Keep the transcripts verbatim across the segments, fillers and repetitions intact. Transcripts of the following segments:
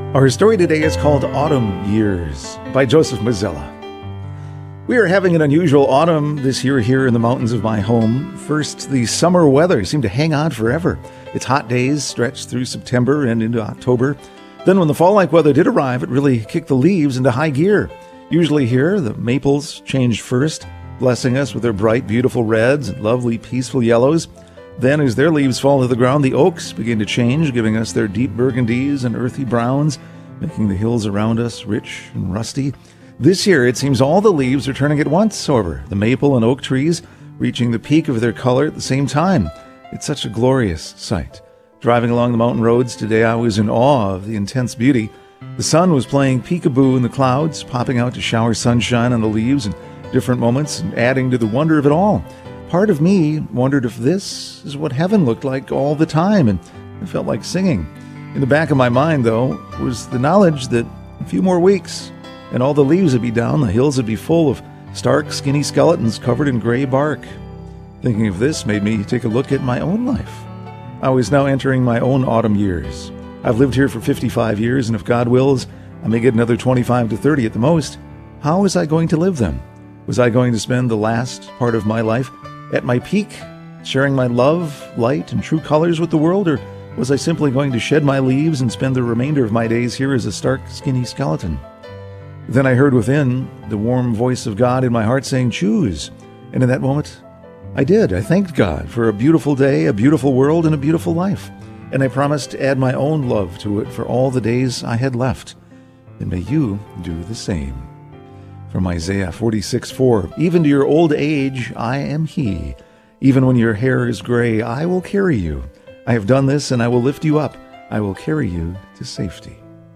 Our story today is called Autumn Years by Joseph Mazzella. We are having an unusual autumn this year here in the mountains of my home. First, the summer weather seemed to hang on forever. Its hot days stretched through September and into October. Then when the fall-like weather did arrive, it really kicked the leaves into high gear. Usually here, the maples changed first, blessing us with their bright, beautiful reds and lovely, peaceful yellows. Then, as their leaves fall to the ground, the oaks begin to change, giving us their deep burgundies and earthy browns, making the hills around us rich and rusty. This year, it seems all the leaves are turning at once, however, the maple and oak trees reaching the peak of their color at the same time. It's such a glorious sight. Driving along the mountain roads today, I was in awe of the intense beauty. The sun was playing peekaboo in the clouds, popping out to shower sunshine on the leaves in different moments and adding to the wonder of it all. Part of me wondered if this is what heaven looked like all the time, and I felt like singing. In the back of my mind, though, was the knowledge that a few more weeks, and all the leaves would be down, the hills would be full of stark, skinny skeletons covered in gray bark. Thinking of this made me take a look at my own life. I was now entering my own autumn years. I've lived here for fifty-five years, and if God wills, I may get another twenty-five to thirty at the most. How was I going to live them? Was I going to spend the last part of my life at my peak, sharing my love, light, and true colors with the world, or was I simply going to shed my leaves and spend the remainder of my days here as a stark, skinny skeleton? Then I heard within the warm voice of God in my heart saying, "Choose." And in that moment, I did. I thanked God for a beautiful day, a beautiful world, and a beautiful life. And I promised to add my own love to it for all the days I had left. And may you do the same. From Isaiah forty-six four, "Even to your old age, I am He. Even when your hair is gray, I will carry you. I have done this, and I will lift you up. I will carry you to safety."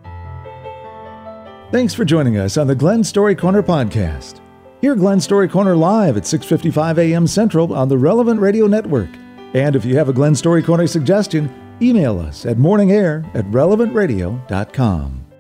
Thanks for joining us on the Glen Story Corner podcast. Hear Glen Story Corner live at six fifty-five a.m. Central on the Relevant Radio Network. And if you have a Glen Story Corner suggestion, email us at morningair at relevant radio dot com.